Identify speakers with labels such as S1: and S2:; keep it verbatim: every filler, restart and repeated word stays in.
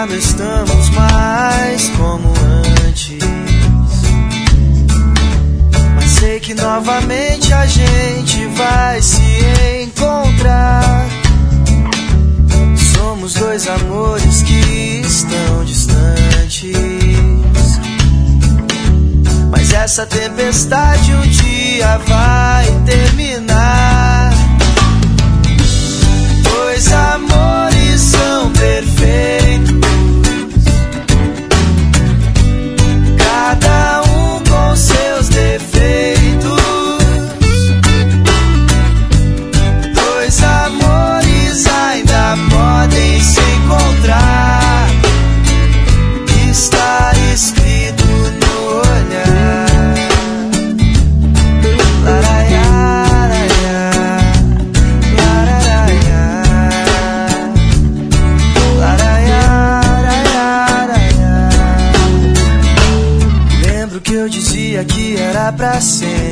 S1: já não estamos mais como antes, mas sei que novamente a gente vai se encontrar. Somos dois amores que estão distantes, mas essa tempestade um dia vai terminar. Dois amores são perfeitos, cada um com seus defeitos. Dois amores ainda podem se encontrar, está escrito no olhar. Laraiá, que eu dizia que era pra sempre.